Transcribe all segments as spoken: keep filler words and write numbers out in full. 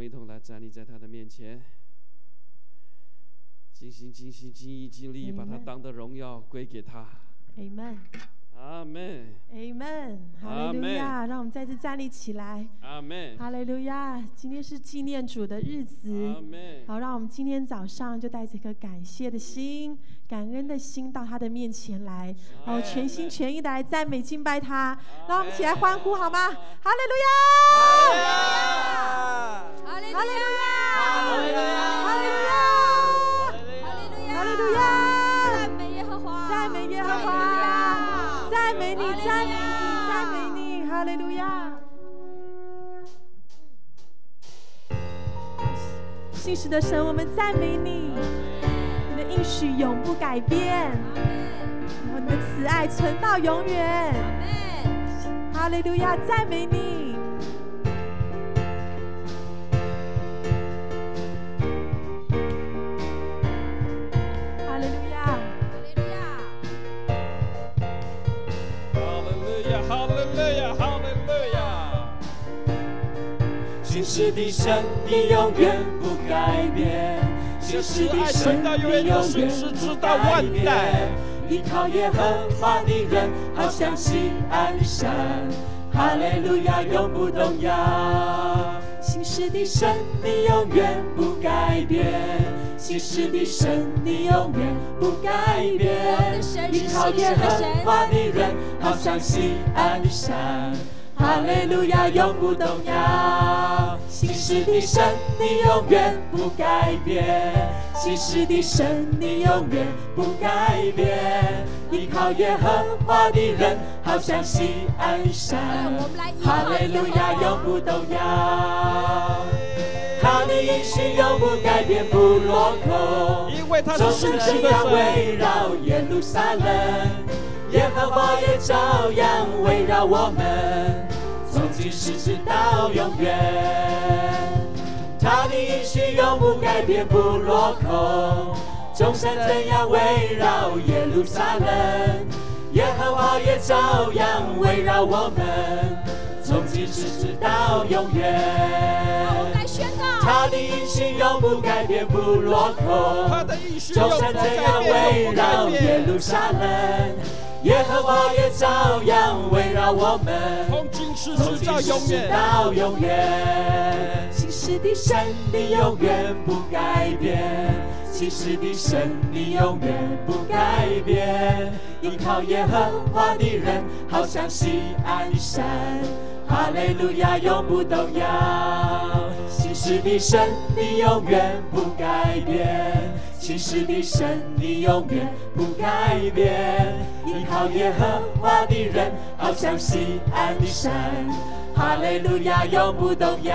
一同来站立在他的面前，尽心尽心尽意尽力把他当的荣耀归给他。 Amen。 阿们， Amen， 哈利路亚！让我们再次站立起来。 阿们， 哈利路亚！今天是纪念主的日子。 阿们。 好，让我们今天早上就带着一颗感谢的心、感恩的心到他的面前来，好，全心全意的来赞美敬拜他。让我们一起来欢呼好吗？哈利路亚！哈利路亚！哈利路亚！哈利路亚！哈利路亚！哈利路亚！赞美耶和华！赞美耶和华！ 赞美你，赞美你，赞美你，哈利路亚！信实的神，我们赞美你，你的应许永不改变，然后你的慈爱存到永远。哈利路亚，赞美你。 信实的神，你永远不改变；信实的神，你永远不改变。依靠耶和华的人，好像西安山，哈利路亚，永不动摇。信实的神，你永远不改变；信实的神，你永远不改变。依靠耶和华的人，好像西安山。 哈利路亚，永不动摇。信实的神，你永远不改变；信实的神，你永远不改变。依靠耶和华的人，好像西安山。哈利路亚，永不动摇。他的应许永不改变，不落空。因为他是信实的神，围绕耶路撒冷，耶和华也照样围绕我们。 从今时直到永远，他的应许永不改变，不落空。众山怎样围绕耶路撒冷，耶和华也照样围绕我们。从今时直到永远，他的应许永不改变，不落空。众山怎样围绕耶路撒冷。 耶和华也照样围绕我们，从今时直到永远。到永远。信实的神，你永远不改变；信实的神，你永远不改变。依靠耶和华的人，好像西安山，哈利路亚，永不动摇。信实的神，你永远不改变；信实的神，你永远不改变。 依靠耶和华的人，好像西安的山，哈利路亚，永不动摇。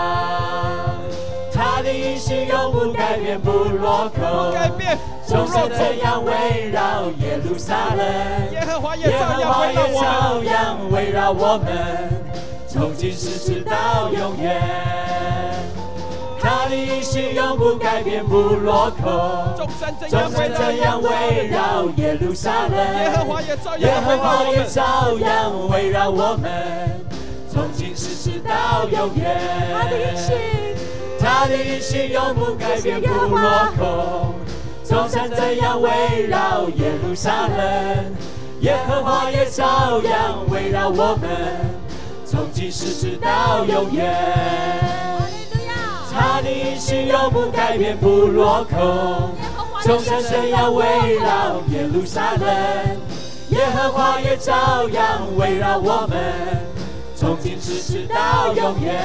他的应许永不改变，不落空。众山怎样围绕耶路撒冷，耶和华也照样围绕我们，从今时直到永远。 他的应许永不改变，不落空。众山怎样围绕耶路撒冷，耶和华也照样围绕我们，从今时直到永远。他的应许，他的应许永不改变，不落空。众山怎样围绕耶路撒冷，耶和华也照样围绕我们，从今时直到永远。 他的应许永不改变，不落空。众山怎样围绕耶路撒冷，耶和华也照样围绕我们，从今时直到永远。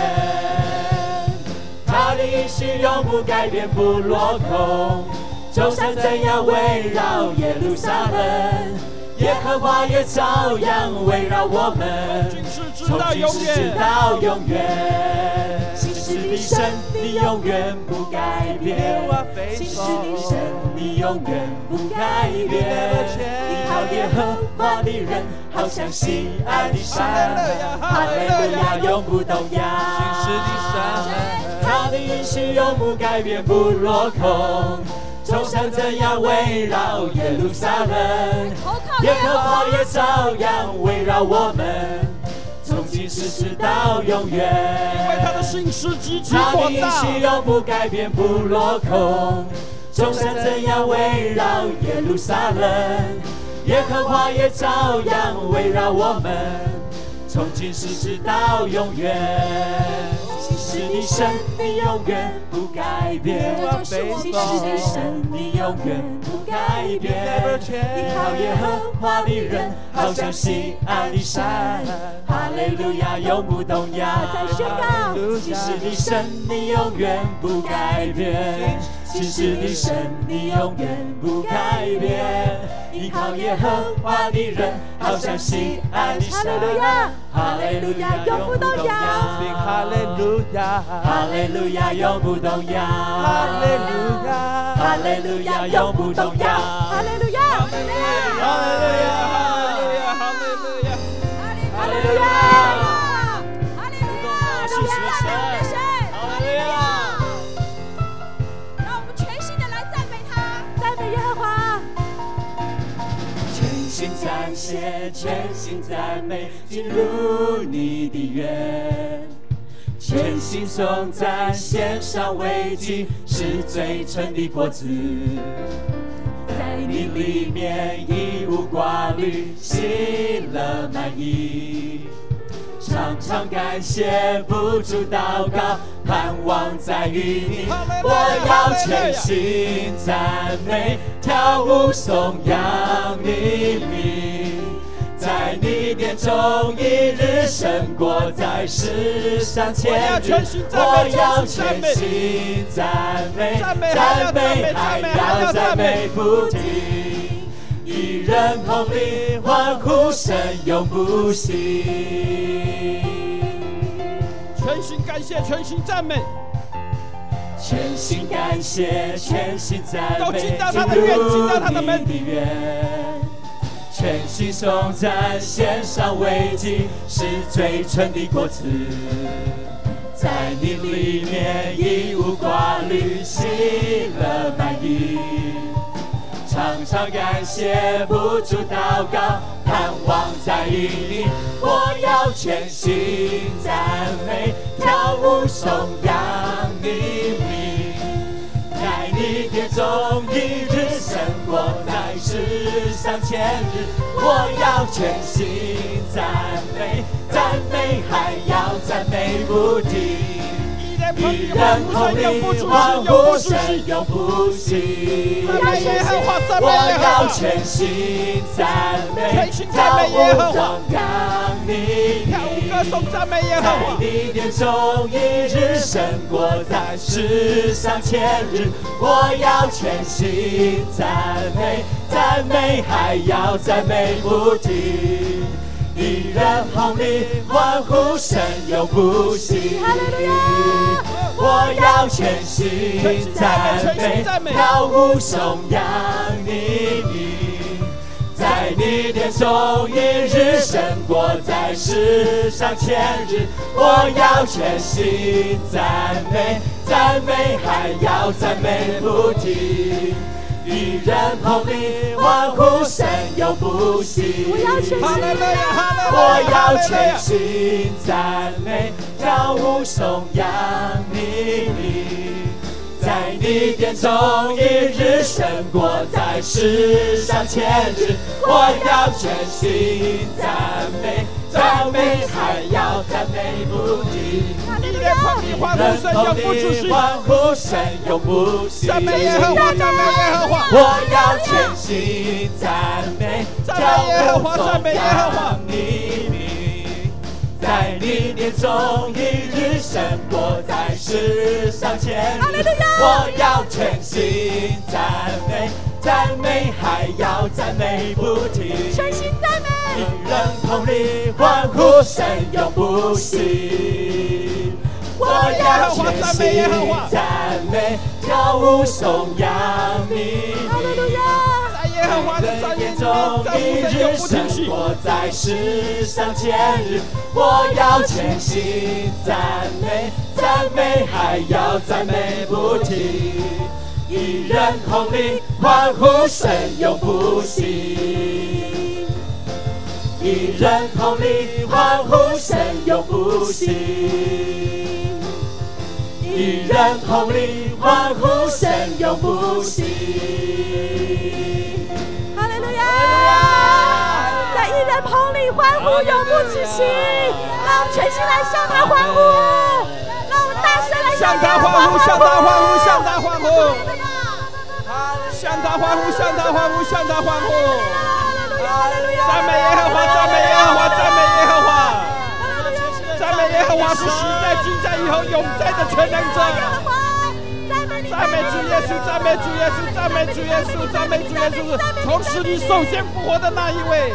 他的应许永不改变，不落空。众山怎样围绕耶路撒冷，耶和华也照样围绕我们，从今时直到永远。 信实的神，你永远不改变；信实的神，你永远不改变。依靠耶和华的人，好像西安的山，哈利路亚，永不动摇。信实的神，他的应许永不改变，不落空。众山怎样围绕耶路撒冷，耶和华也照样围绕我们，从今时直到永远。 他的心是极其他的广大， 应许永不改变，不落空。众山怎样围绕耶路撒冷，耶和华也照样围绕我们，从今时直到永远。其实你神，你永远不改变，其实你神，你永远不改变。依靠耶和华的人，好像西安的山，哈利路亚，永不动摇。 再宣告， 其实你神，你永远不改变，其实你神，你永远不改变。依靠耶和华的人，好像西安的山， 哈利路亚，永不动摇。 哈利路亚，哈利路亚，永不动摇。哈利路亚，哈利路亚，永不动摇。 哈利路亚，哈利路亚， 哈利路亚，哈利路亚，哈利路亚， 哈利路亚，哈利路亚，荣耀赞美我们的神，哈利路亚。让我们全心的来赞美他，赞美耶和华。 全心赞谢，全心赞美，进入你的园。全心颂赞，献上为祭，是最纯的果子。在你里面一无挂虑，喜乐满溢。常常感谢，不住祷告，盼望在于你。我要全心赞美，跳舞颂扬你名。在你殿中一日胜过在世上千日。我要全心赞美，赞美还要赞美不停。一人同力欢呼声永不息。 全心感谢，全心赞美， 全心感谢，全心赞美， 进到他的院，进到他的门。 全心颂赞，献上为祭，是最纯的果子。在你里面一无挂虑，喜乐满溢。常常感谢，不住祷告，盼望在于你。我要全心赞美，跳舞颂扬你名。在你殿中一日胜过在世上千日。我要全心赞美，赞美还要赞美不停。一人同力欢呼声永不息。我要全心赞美，跳舞颂扬你名。在你殿中一日胜过在世上千日。我要全心赞美，赞美还要赞美不停。一人同力欢呼声永不息。我要全心赞美，跳舞颂扬你名。在你殿中一日胜过在世上千日。我要全心赞美，赞美还要赞美不停。一人同力欢呼声永不息。我要全心赞美，跳舞颂扬你名。在你殿中一日胜过在世上千日。我要全心赞美，赞美还要赞美不停。 欢呼声永不止息， 欢呼声永不息。 赞美耶和华，赞美耶和华。 我要全心赞美， 赞美耶和华，赞美耶和华。 你名，在你殿中一日胜过在世上千日。我要全心赞美，赞美还要赞美不停。 全心赞美， 一人同力欢呼声永不息。我要全心赞美，跳舞颂扬你名。在耶和华的殿中一日胜过在世上千日。我要全心赞美，赞美还要赞美不停。一人同力欢呼声永不息。一人同力欢呼声永不息。 一人同力欢呼，神永不息。 哈利路亚！在一人同力欢呼，永不止息。让我们全心来向他欢呼，让我们大声来向他欢呼，向他欢呼，向他欢呼，向他欢呼，向他欢呼，向他欢呼。赞美耶和华，赞美耶和华，赞美耶和华。赞美耶和华是昔在、今在、以后永在的全能者。赞美主耶稣，赞美主耶稣，赞美主耶稣，赞美主耶稣，从死里首先复活的那一位。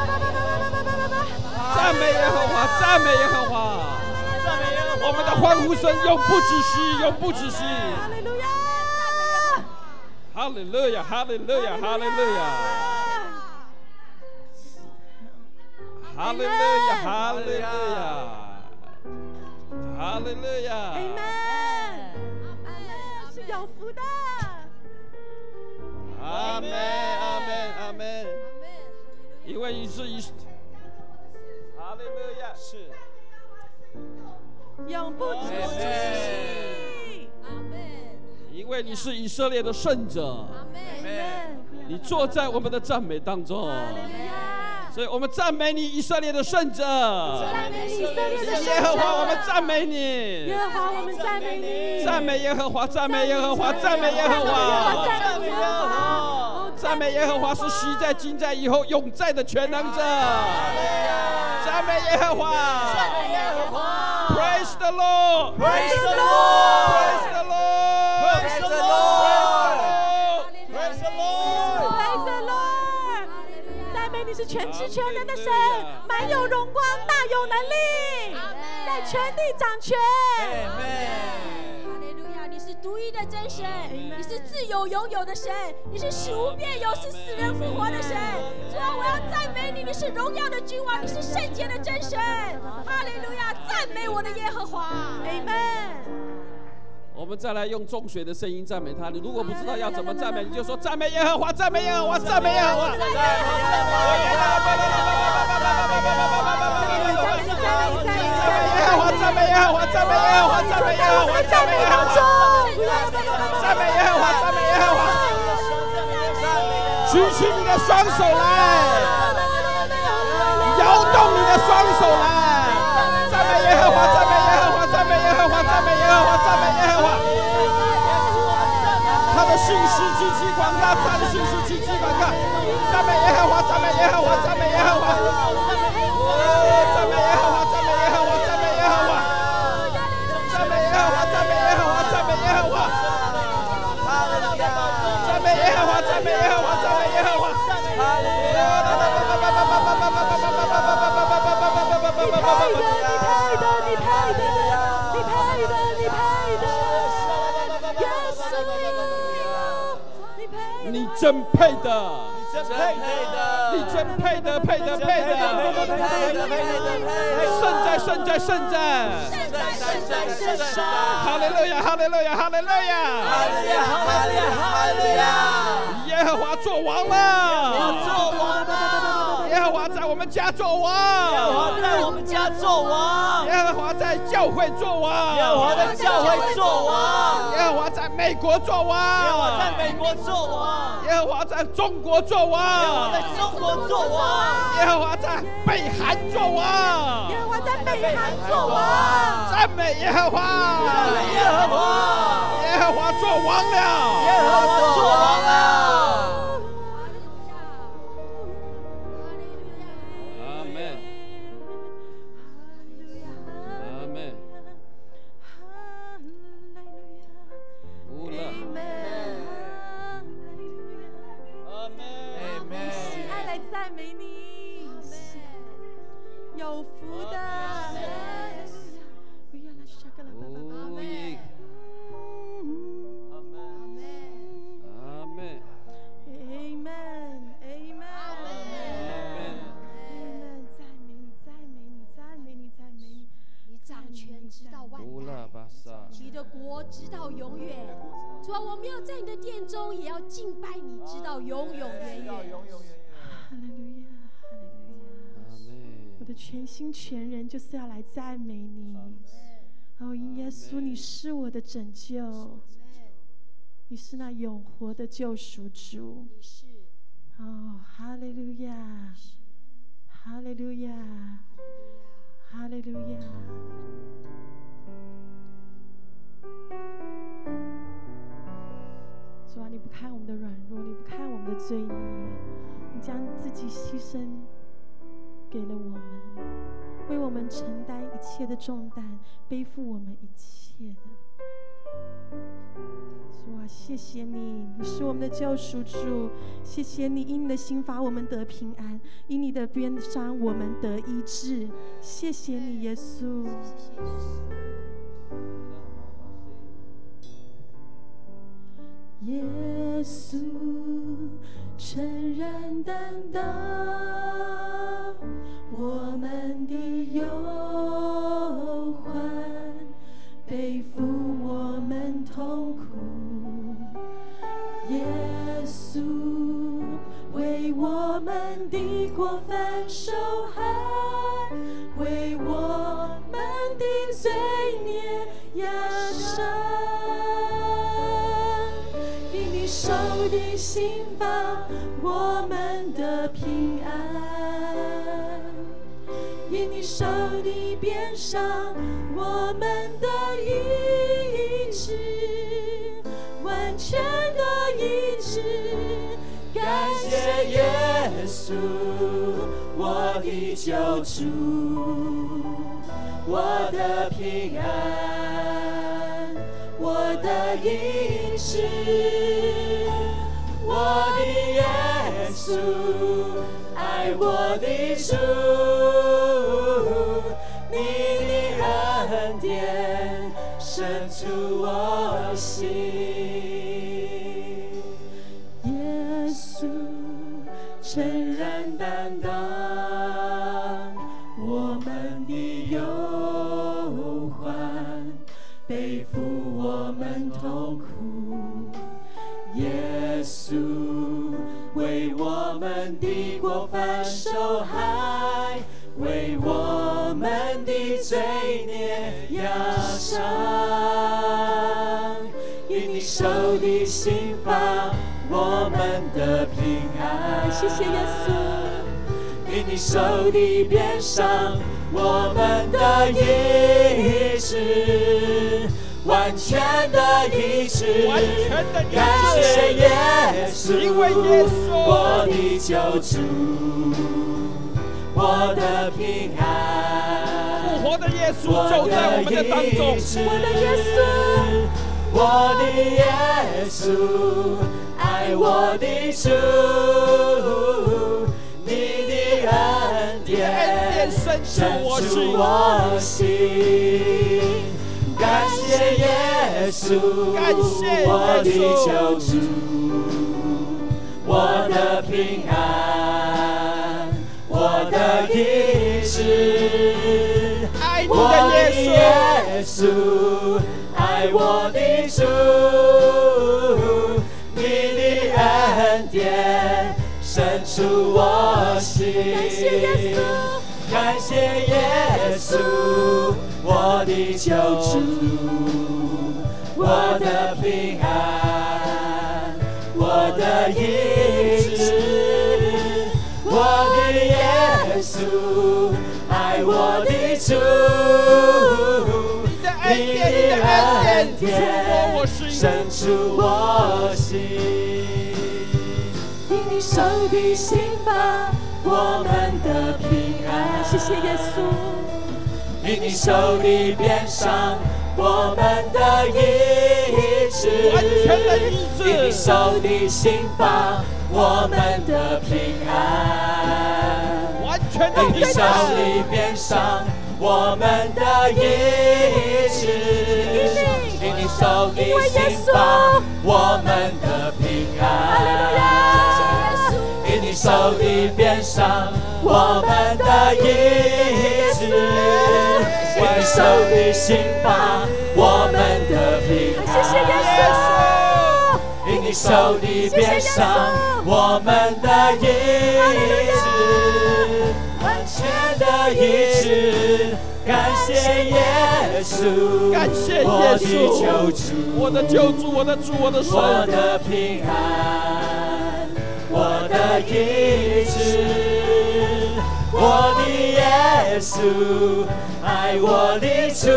赞美耶和华，赞美耶和华，我们的欢呼声永不止息，永不止息。哈利路亚，哈利路亚，哈利路亚，哈利路亚，哈利路亚，哈利路亚。 阿门，是有福的。 阿门，阿门，阿门。因为你是以，哈利路亚，是永不止息。 因为你是以色列的圣者，你坐在我们的赞美当中，所以我们赞美你，以色列的圣者。 赞美以色列的圣者。 耶和华，我们赞美你。 耶和华，我们赞美你。 赞美耶和华，赞美耶和华，赞美耶和华， 赞美耶和华。 赞美耶和华是昔在、今在、以后永在的全能者。赞美耶和华。赞美耶和华。Praise the Lord. Praise the Lord. Praise the Lord. Praise the Lord. Praise the Lord. Praise the Lord. 赞美你是全知全能的神，满有荣光，大有能力，在全地掌权。 哈利路亚！你是独一的真神，你是自有永有的神，你是使无变有，是死人复活的神。主啊，我要赞美你，你是荣耀的君王，你是圣洁的真神。哈利路亚！赞美我的耶和华。阿门。 我们再来用众水的声音赞美他。你如果不知道要怎么赞美，你就说赞美耶和华，赞美耶和华，赞美耶和华。赞美耶和华，赞美耶和华，赞美耶和华，赞美耶和华，赞美耶和华，赞美耶和华，赞美耶和华。举起你的双手来，摇动你的双手来，赞美耶和华，赞美耶和华，赞美耶和华，赞美耶和华，赞美耶和华。他的信实极其广大，他的信实极其广大。赞美耶和华，赞美耶和华，赞美耶和华。赞美耶和华，赞美耶和华，赞美耶和华。赞美耶和华，赞美耶和华，赞美耶和华。赞美耶和华，赞美耶和华，赞美耶和华。 你配的，你配的，你配的，你配的，耶稣，你配的， 你真配的， 真配的， 你真配的，配的，配的， 配的，配的， 圣在，圣在，圣在， 圣在，圣在，圣在， 哈利路亚，哈利路亚，哈利路亚， 哈利路亚，哈利路亚，哈利路亚， 耶和华做王了， 做王了， 耶和华在我们家做王， 耶和华在我们家做王， 耶和华在教会做王， 耶和华在教会做王， 耶和华在美国做王， 耶和华在美国做王， 耶和华在中国做王， 耶和华在中国做王， 耶和华在北韩做王， 耶和华在北韩做王。 赞美耶和华， 赞美耶和华， 耶和华做王了， 耶和华做王了。 阿门，阿门，无了，阿门， 喜爱来赞美你，有福的。 无影，阿门，阿门， Amen, Amen, Amen, 赞美你，赞美你，赞美你，赞美你， 你掌权直到万乌拉代， 巴萨， 你的国直到永远。主啊，我们要在你的殿中，也要敬拜你，直到永永远远。 哈利路亚，哈利路亚。 阿门， 我的全心全人就是要来赞美你。哦，因耶稣，你是我的拯救，你是那永活的救赎主。哦，哈利路亚，哈利路亚，哈利路亚。主啊，你不看我们的软弱，你不看我们的罪孽，你将自己牺牲给了我们，为我们承担一切的重担，背负我们一切的。主啊，谢谢你，你是我们的救赎主。谢谢你，因你的刑罚我们得平安，因你的鞭伤我们得医治。谢谢你，耶稣。 耶稣诚然担当我们的忧患，背负我们痛苦。耶稣为我们的过犯受害，为我们的罪孽压伤。受的刑罚，我们的平安；因你受的鞭伤，我们的医治，完全的医治。感谢耶稣，我的救主，我的平安，我的医治。我的耶稣，爱我的主，你的恩典深处我心。耶稣诚然担当我们的忧患，背负我们痛苦。耶稣为我们的过犯受害，为我们的罪孽压伤。因你受的刑罚，我们的平安。谢谢耶稣。因你受的鞭伤，我们的医治。完全的医治，感谢耶稣， 因为耶稣， 我的救主，我的平安， 复活的耶稣走在我们的当中， 我的耶稣，我的耶稣，爱我的主，你的恩典深处我心。感谢耶稣，我的救主，我的平安，我的医治。 爱你的耶稣，爱我的主，你的恩典深处我心。感谢耶稣，感谢耶稣。我的救主，我的平安，我的医治。我的耶稣，爱我的主，你的恩典深处我心。因你受的刑罚，我们的平安。谢谢耶稣。因你受的鞭伤，我们的医治； 完全的医治。 因你受的刑罚，我们的平安； 完全的因你受的鞭伤，我们的医治；因你受的刑罚，我们的平安；因你受的鞭伤，我们的医治。因你受的刑罚，我们的平安。谢谢耶稣。因你受的鞭伤，我们的医治。完全的的医治，感谢耶稣， 感谢耶稣，我的救主，我的主，我的神， 我的平安，我的医治，我的耶稣，爱我的主，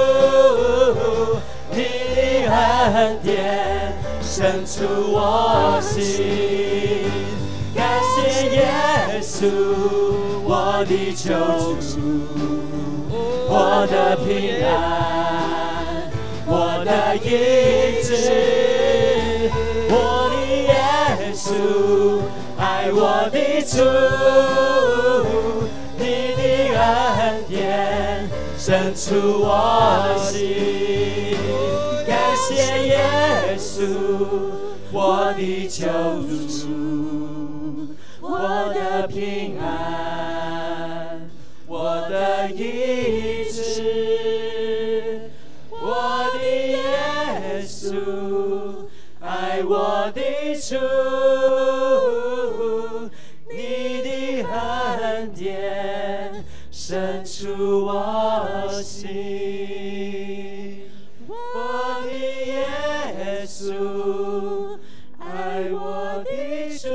你的恩典深处我心，感谢耶稣，我的救主，我的平安，我的医治，我的耶稣，爱我的主，你的恩典深处我心，感谢耶稣，我的救主，我的平安，我的医治，我的耶稣，爱我的主，你的恩典深处我心，我的耶稣，爱我的主，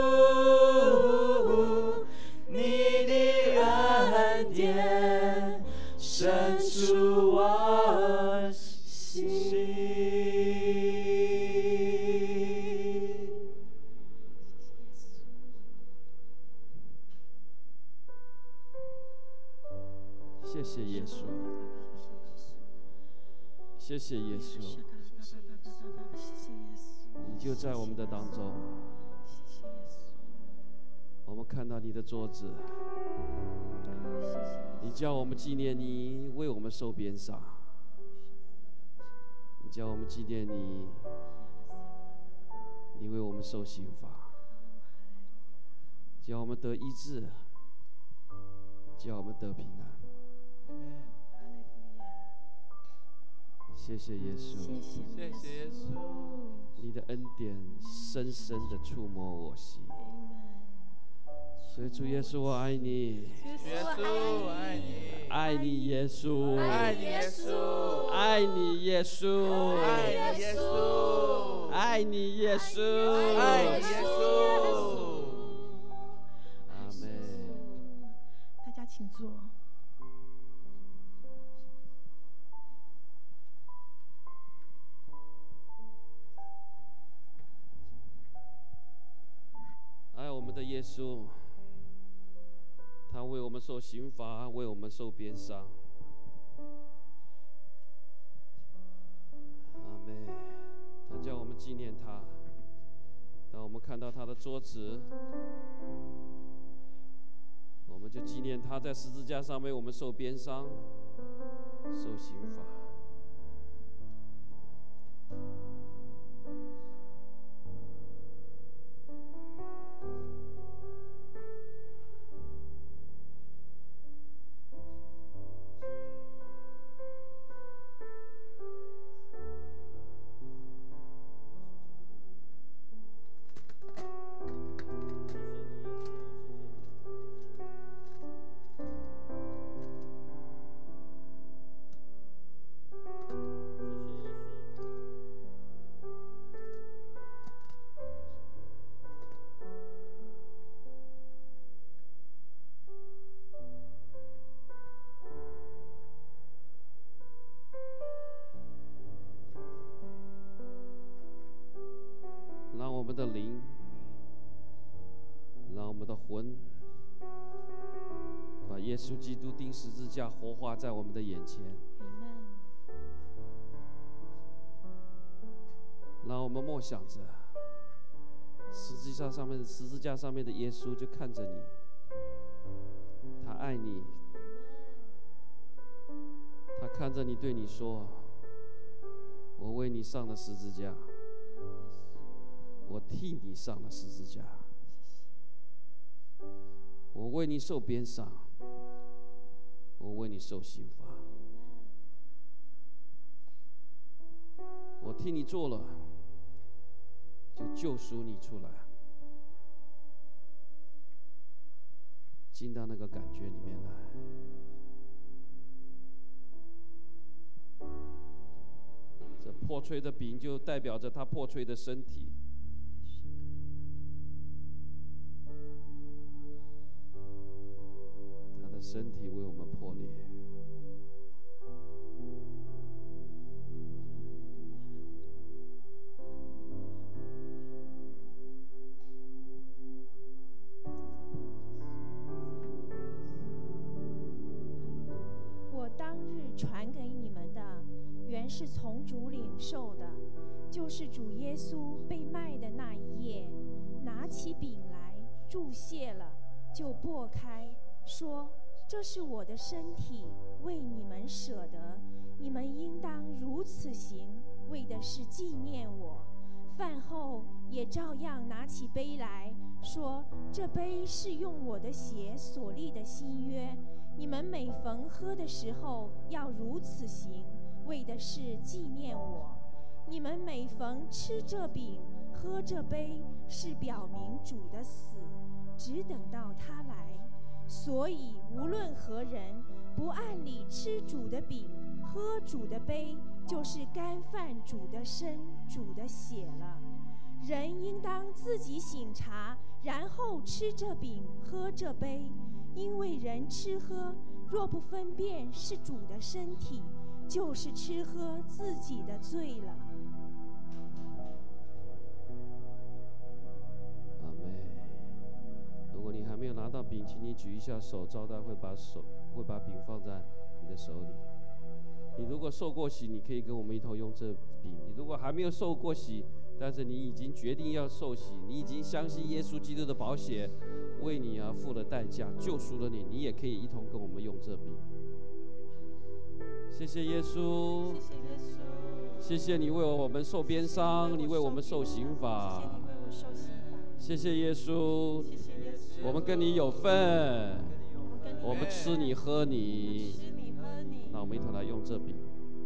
你的恩典深处我心。 谢谢耶稣，谢谢耶稣，你就在我们的当中。我们看到你的桌子，你叫我们纪念你为我们受鞭伤，你叫我们纪念你，你为我们受刑罚，叫我们得医治，叫我们得平安。谢谢耶稣， 谢谢耶稣， 你的恩典深深地触摸我心。所以主耶稣，我爱你， 耶稣我爱你， 爱你耶稣， 爱你耶稣， 爱你耶稣， 爱你耶稣， 爱你耶稣， 爱你耶稣。 阿门。 大家请坐。 爱我们的耶稣，他为我们受刑罚，为我们受鞭伤。阿们。他叫我们纪念他。当我们看到他的桌子，我们就纪念他在十字架上为我们受鞭伤、受刑罚。让我们的灵，让我们的魂，把耶稣基督钉十字架活化在我们的眼前。让我们默想着十字架上面的十字架上面的耶稣，就看着你，他爱你，他看着你对你说：“我为你上了十字架。”我替你上了十字架，我为你受鞭伤，我为你受刑罚，我替你做了，就救赎你出来。 进到那个感觉里面来。这破碎的饼就代表着他破碎的身体。他的身体为我们破裂。 我当日传给你们的，原是从主领受的，就是主耶稣被卖的那一夜，拿起饼来，祝谢了，就擘开，说：“这是我的身体，为你们舍的，你们应当如此行，为的是纪念我。”饭后也照样拿起杯来，说：“这杯是用我的血所立的新约，你们每逢喝的时候要如此行，为的是纪念我。你们每逢吃这饼、喝这杯，是表明主的死，只等到他来。所以无论何人不按理吃主的饼、喝主的杯，就是干犯主的身、主的血了。人应当自己省察，然后吃这饼、喝这杯。因为人吃喝，若不分辨是主的身体，就是吃喝自己的罪了。” 阿们。如果你还没有拿到饼，请你举一下手，招待会把手会把饼放在你的手里。你如果受过洗，你可以跟我们一同用这饼；你如果还没有受过洗，但是你已经决定要受洗，你已经相信耶稣基督的宝血为你而付了代价，救赎了你，你也可以一同跟我们用这饼。谢谢耶稣， 谢谢耶稣， 谢谢你为我们受鞭伤，你为我们受刑罚。谢谢耶稣，我们跟你有份，我们吃你喝你。那我们一同来用这饼。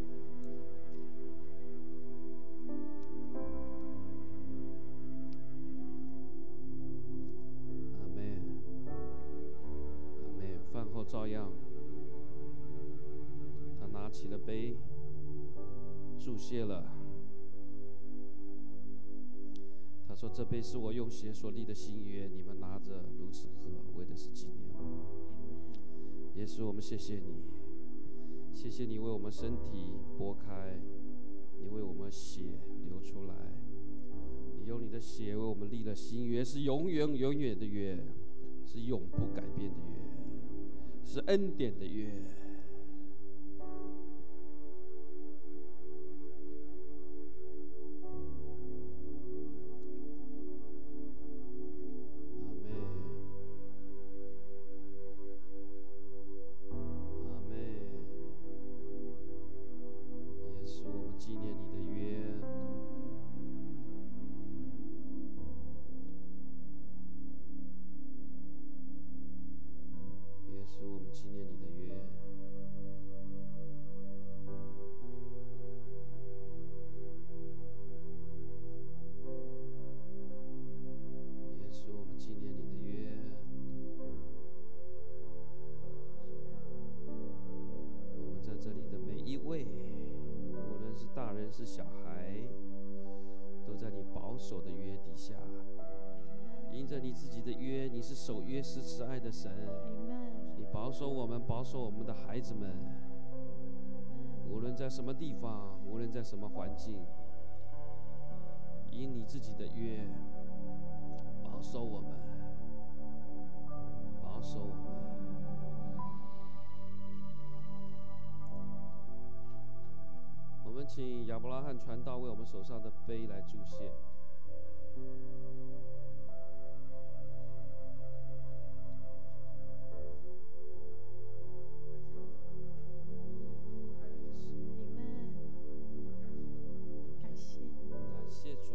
阿们，阿们。饭后照样，他拿起了杯，祝谢了。他说：“这杯是我用血所立的新约，你们拿着如此喝，为的是纪念我。”耶稣，我们谢谢你，谢谢你为我们身体拨开，你为我们血流出来，你用你的血为我们立了新约，是永远永远的约，是永不改变的约，是恩典的约。是小孩，都在你保守的约底下，因着你自己的约，你是守约施慈爱的神，你保守我们，保守我们的孩子们，无论在什么地方，无论在什么环境，因你自己的约保守我们，保守我们。我们请亚伯拉罕传道为我们手上的杯来祝谢。 感谢， 感谢主。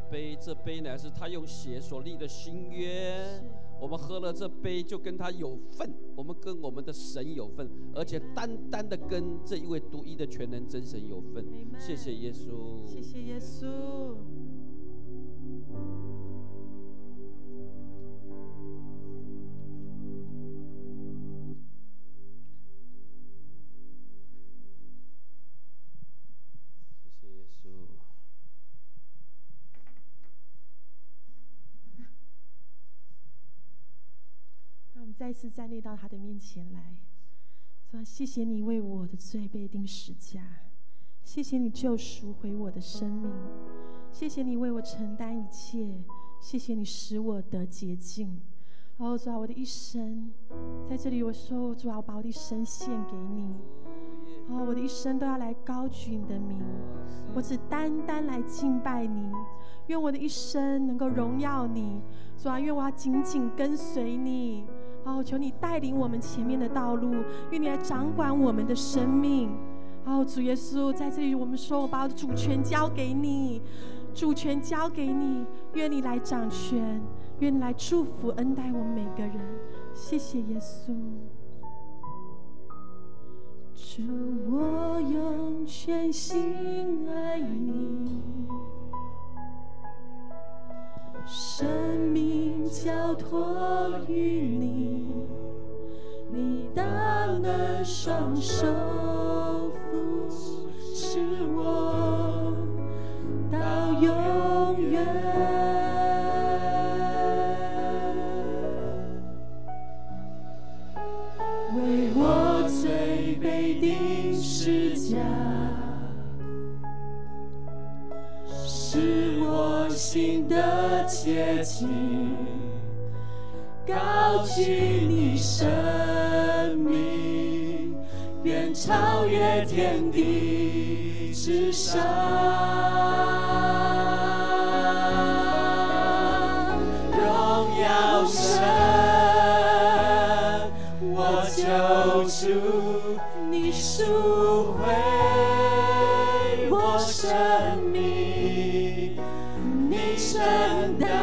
杯，这杯乃是他用血所立的新约。我们喝了这杯，就跟他有份，我们跟我们的神有份，而且单单的跟这一位独一的全能真神有份。谢谢耶稣， 谢谢耶稣。再次站立到他的面前来，说：谢谢你为我的罪被钉十架，谢谢你救赎回我的生命，谢谢你为我承担一切，谢谢你使我得洁净。哦，主啊，我的一生在这里，我说，主啊，我把我的一生献给你。哦，我的一生都要来高举你的名，我只单单来敬拜你。愿我的一生能够荣耀你，主啊，愿我要紧紧跟随你。哦，求你带领我们前面的道路，愿你来掌管我们的生命。哦，主耶稣，在这里我们说，我把我的主权交给你，主权交给你，愿你来掌权，愿你来祝福恩待我们每个人。谢谢耶稣。主，我用全心爱你，生命交托于你，你大能双手扶持我到永远。为我罪被钉十架，使我心的洁净，高举你生命，远超越天地之上。荣耀神，我救主，你赎回我生命，你承担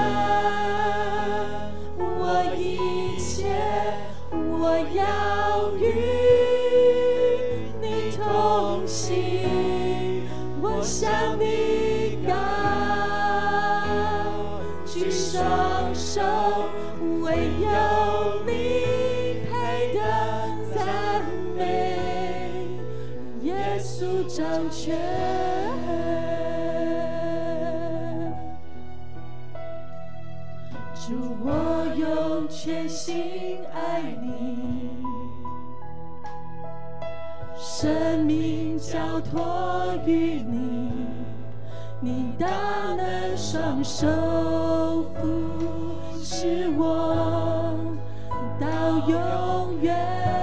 我一切，我要与你同行，我向你高举双手，唯有你配得赞美，耶稣掌权。主，我用全心爱你，生命交托于你，你大能双手扶持我到永远。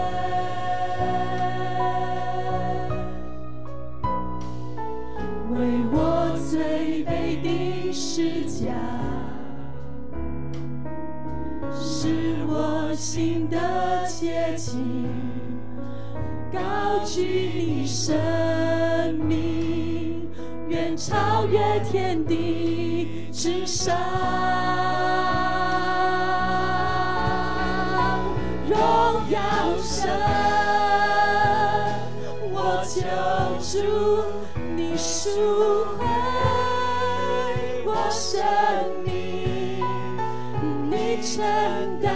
为我罪被钉十架，使我心的洁净，高举你生命，远超越天地之上。荣耀神，我救主，你赎回我生命，你承担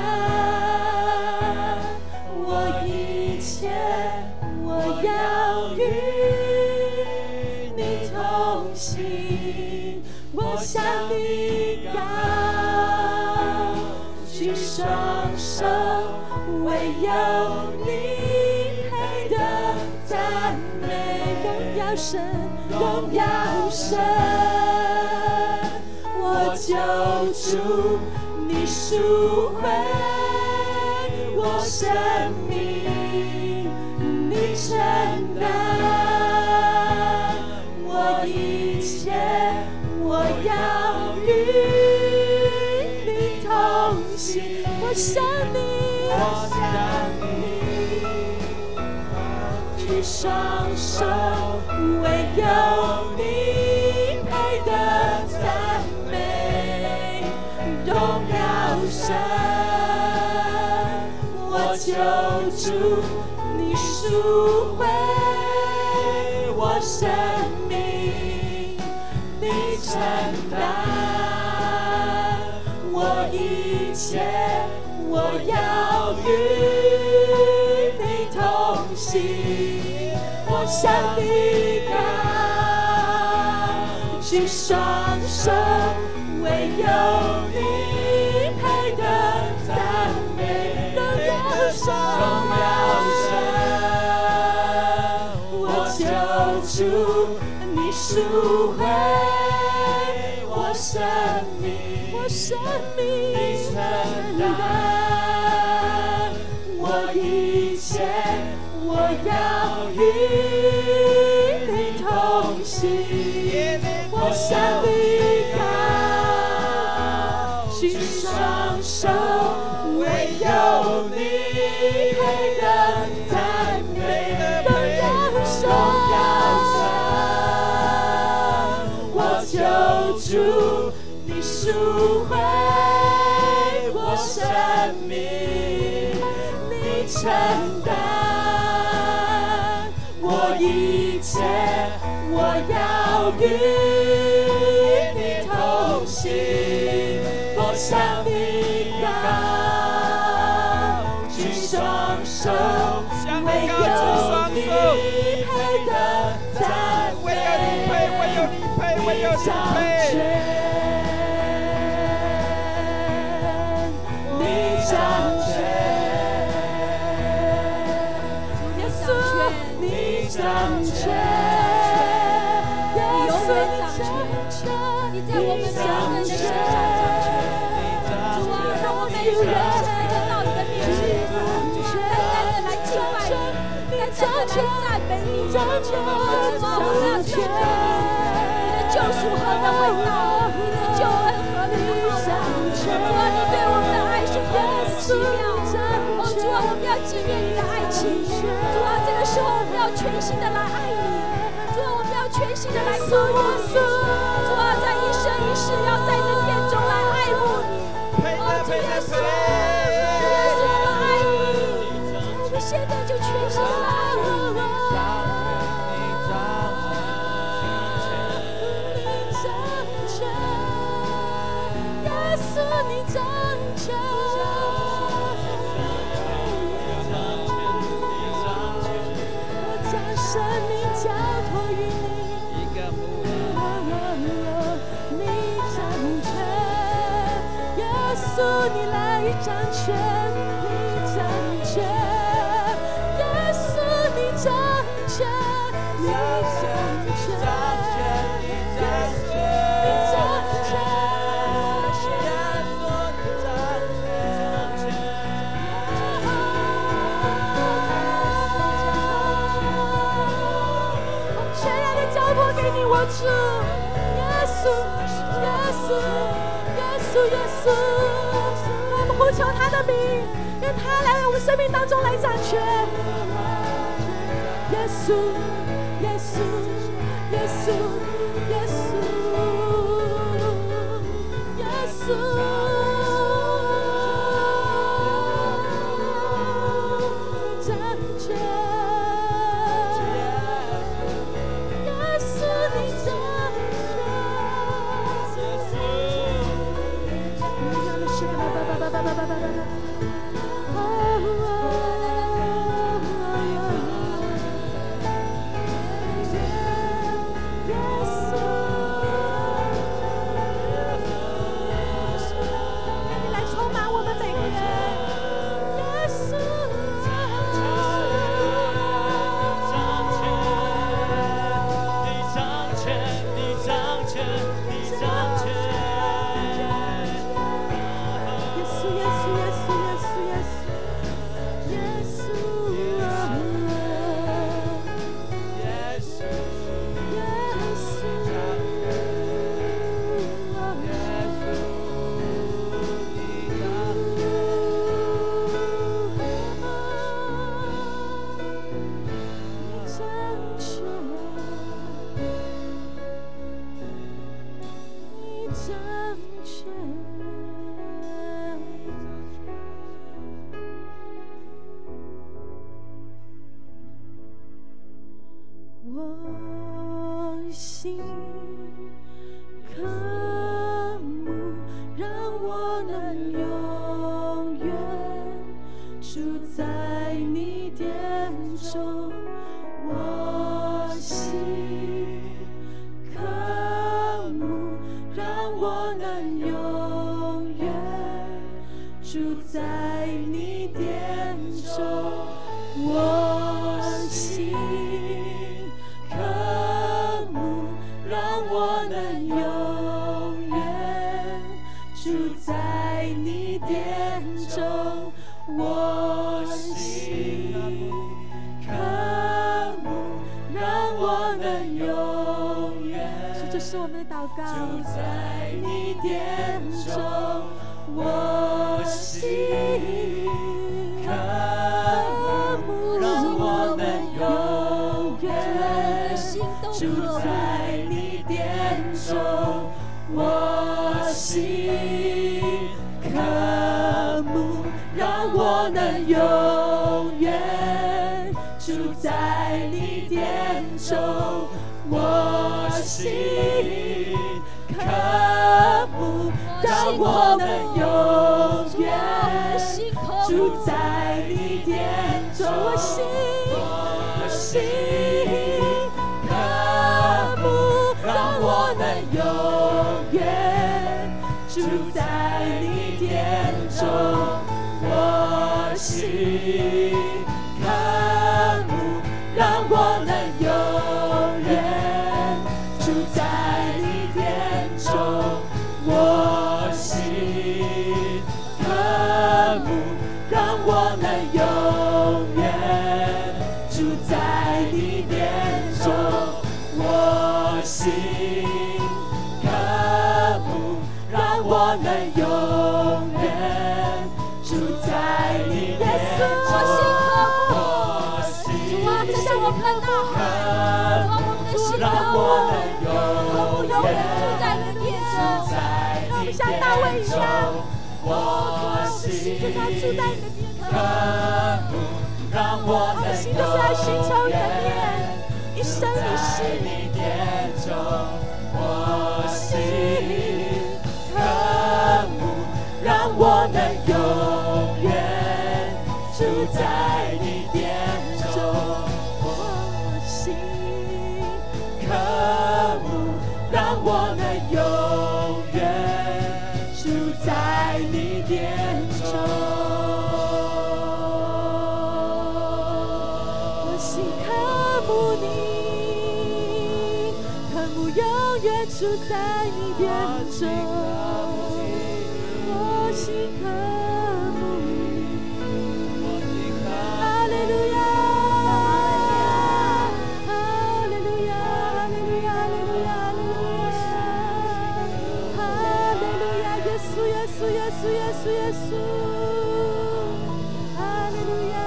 我一切，我要与你同行，我向你高举双手，唯有你配得赞美。荣耀神，荣耀神，我救主，你赎回我生命，你承担我一切，我要与你同行，我向你，我向你举双手，唯有你配得赞荣耀神，我求主你赎回我生命，你承担我一切，我要与你同行，我向你高举双手，唯有你配得赞美，荣耀神，荣耀神，我求主你赎回我生命，我生命你承担我一切，我要与你同行，我向你高举双手，唯有你配得赞美，荣耀神，我求主你赎回我生命，你承担我一切，我要与你同行，我向你高举双手，唯有你配得赞美， 唯有你配，唯有你配，唯有你配。 掌权，你永远掌权，你在我们每个人的身上掌权。主啊，让我每一个人能够到你的面前，单单的来敬拜你，单单的来赞美你。主啊，我们要承认你的救赎何等伟大，你的救恩何等不同。主啊，你对我们的爱是何等的奇妙。哦，主啊，我们要纪念你的爱情。主啊，这个时候我们要全心的来爱你。主啊，我们要全心的来靠你。主啊，在一生一世要在这殿中来爱慕你。哦，主耶稣，主耶稣，我们爱你。我们现在就全心的来爱你。耶稣，你掌权。生命交托于你，你掌权，耶稣你来掌权，你掌权，耶稣你掌权，你掌权，你掌权，你掌权。给你我主耶稣，耶稣，耶稣，耶稣，我们呼求他的名，愿他来我们生命当中来掌权。耶稣，耶稣，耶稣，耶稣，耶稣。掌权。 我心渴慕，让我能永远住在你殿中。我心渴慕，让我能永远住在你殿中。我心渴慕，让我能永远住在你殿中。我心渴慕，让我能永远，这就是我们的祷告，住在你殿中。我心渴慕，让我能永远住在你殿中。我心渴慕，让我能永远住在你殿中。我心渴慕，让我能永远住在你殿中。我心，我心渴慕，让我能永远住在你殿中。我心渴慕，让我能永远住在你殿中。我心渴慕，让我能永远住在你殿中。我心渴慕，让我能永远住在你殿中。我心渴慕，主啊，这是我们的呐喊，主啊，我们的心渴慕，永远住在你殿中。让我们像大卫一样，我心就是要住在你的殿中。让我的心就是来寻求你的面，一生一世。我心渴慕，让我能永远住在你殿中。我心渴慕，让我能永远住在你殿中。我心渴慕你，渴慕永远住在你殿中。我心渴慕你，哈利路亚，哈利路亚，哈利路亚，哈利路亚，哈利路亚，耶稣，耶稣，耶稣，耶稣，耶稣，哈利路亚。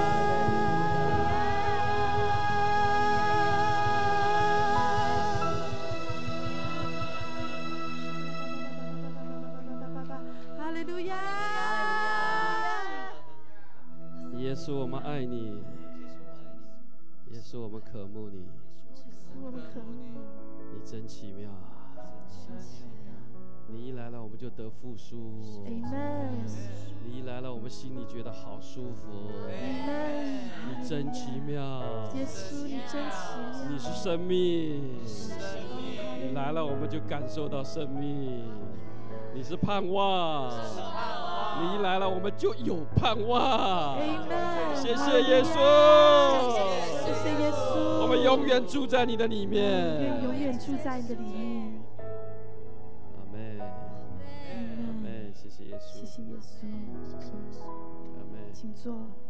耶稣，我们爱你。耶稣，我们渴慕你。 我们渴慕你， 你真奇妙啊！你一来了，我们就得复苏。 Amen。 你一来了，我们心里觉得好舒服。 Amen。 你真奇妙。 耶稣，你真奇妙。 你是生命。你来了，我们就感受到生命。你是盼望。你一来了，我们就有盼望。谢谢耶稣， 谢谢耶稣。 我们永远住在你的里面， 永远住在你的里面。 阿门，阿门，谢谢耶稣， 谢谢耶稣，阿门。请坐。